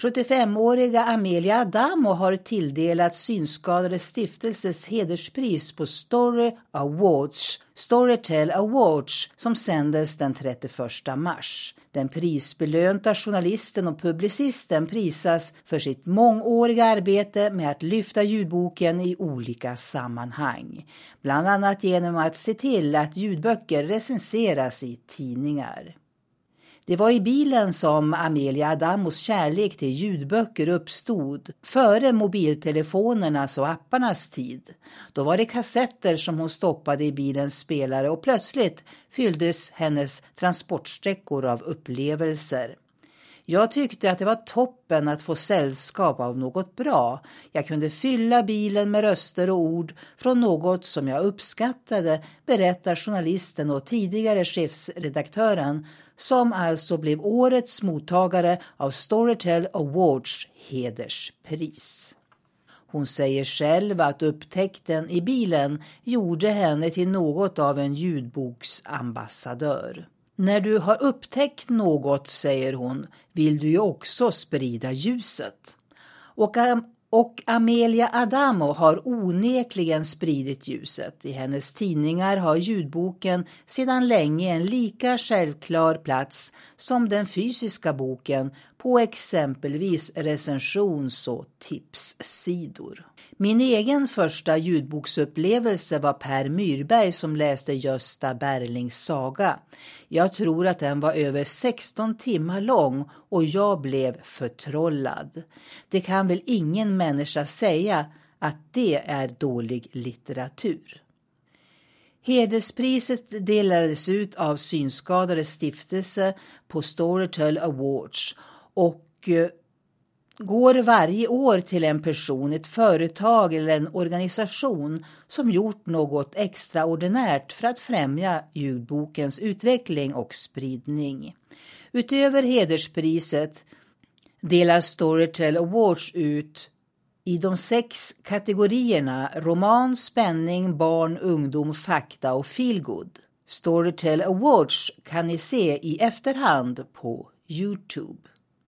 75-åriga Amelia Adamo har tilldelats Synskadades stiftelses hederspris på Storytel Awards som sändes den 31 mars. Den prisbelönta journalisten och publicisten prisas för sitt mångåriga arbete med att lyfta ljudboken i olika sammanhang. Bland annat genom att se till att ljudböcker recenseras i tidningar. Det var i bilen som Amelia Adamos kärlek till ljudböcker uppstod, före mobiltelefonernas och apparnas tid. Då var det kassetter som hon stoppade i bilens spelare och plötsligt fylldes hennes transportsträckor av upplevelser. Jag tyckte att det var toppen att få sällskap av något bra. Jag kunde fylla bilen med röster och ord från något som jag uppskattade, berättar journalisten och tidigare chefsredaktören, som alltså blev årets mottagare av Storytel Awards hederspris. Hon säger själv att upptäckten i bilen gjorde henne till något av en ljudboksambassadör. När du har upptäckt något, säger hon, vill du ju också sprida ljuset. Och Amelia Adamo har onekligen spridit ljuset. I hennes tidningar har ljudboken sedan länge en lika självklar plats som den fysiska boken på exempelvis recensions- och tipssidor. Min egen första ljudboksupplevelse var Per Myrberg som läste Gösta Berlings saga. Jag tror att den var över 16 timmar lång och jag blev förtrollad. Det kan väl ingen människa säga att det är dålig litteratur. Hederspriset delades ut av Synskadades stiftelse på Storytel Awards och går varje år till en person, ett företag eller en organisation som gjort något extraordinärt för att främja ljudbokens utveckling och spridning. Utöver hederspriset delar Storytel Awards ut i de 6 kategorierna roman, spänning, barn, ungdom, fakta och feelgood. Storytel Awards kan ni se i efterhand på YouTube.